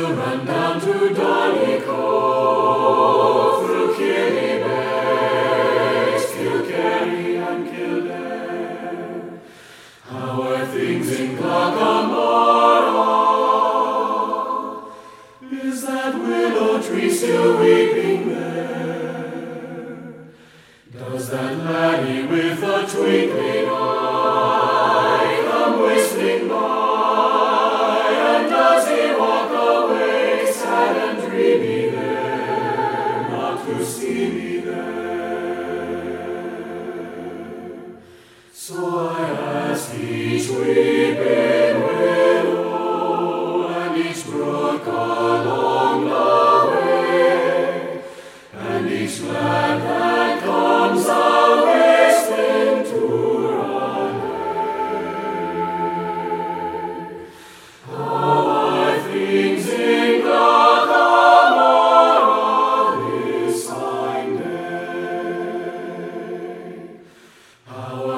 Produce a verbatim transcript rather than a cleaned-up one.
run down to Donny Cove, through Killybegs, Kilkerry and Kildare. How are things in Glacamara? Is that willow tree still weeping there? Does that laddie with a twinkling eye come whistling by? And does he walk away sad and dreamy there, not to see me there? So I ask each weeping willow and each brook along the way, and each lad that comes a whistling to run away. How are things in Glacamara this fine day? How